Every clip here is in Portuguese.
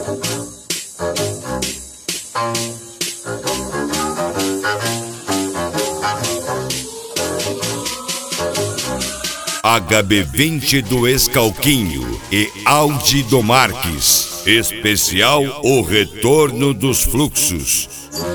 HB20 do Escalquinho e Audi do Marques. Especial O Retorno dos Fluxos.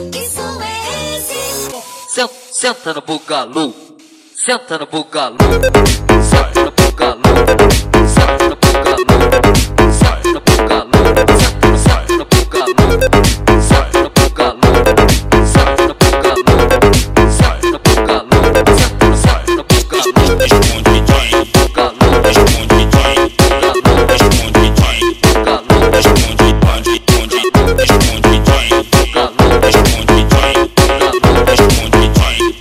Senta no bugalu, senta no bugalu, senta no bugalu, senta no bugalu, senta no bugalu, senta no bugalu, senta no bugalu, senta no bugalu, senta no bugalu, senta no bugalu. Responde DJ, bugalu, responde DJ, bugalu, responde DJ, bugalu, responde onde, responde DJ, bugalu, responde DJ, bugalu, responde DJ.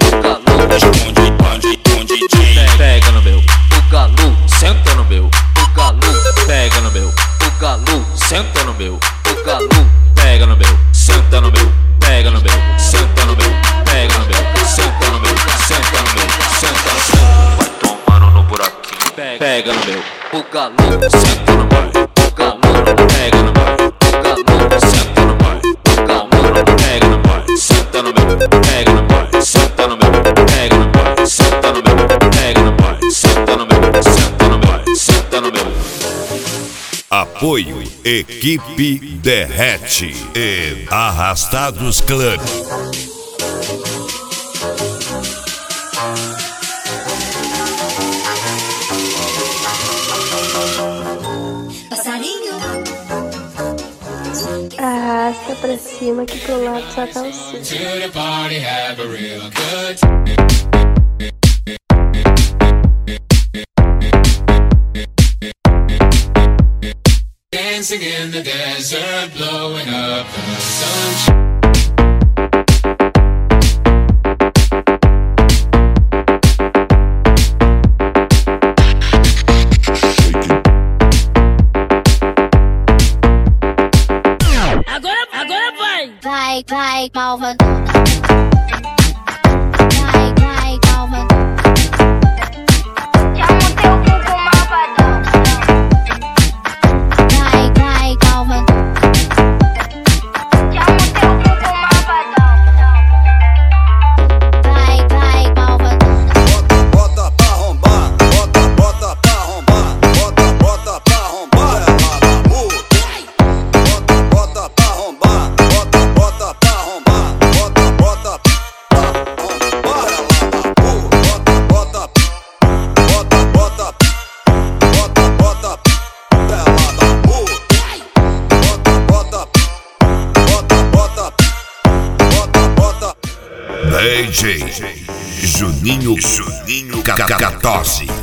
Pega no meu, bugalu, senta no meu, bugalu, pega no meu, bugalu, senta no meu, bugalu, pega no meu, senta no meu, pega no meu, senta no meu, pega no meu, senta no meu, senta no meu, senta no meu, vai tomando no buraquinho, pega no meu, bugalu, senta no meu, bugalu, pega no meu, bugalu, senta no meu, bugalu, pega no meu, senta no meu, pega no meu, senta no meu, pega no meu, senta no meu, pega no meu, senta no meu, senta no meu, senta no meu. Apoio Equipe Derrete e Arrastados Club. Arrasta pra cima que pro lado só tá o cio. Dancing in the desert, blowing up the sunshine. Agora vai! Vai, malvadona. Vai, malvadona. Chama o teu cuco malvadão. Vai, malvadona. Chama o teu cuco malvadão. Vai, malvadona. Bota pra arrombar, bota pra arrombar, bota pra arrombar, bota pra arrombar, bota pra arrombar, bota pra DJ Juninho Cacatosi.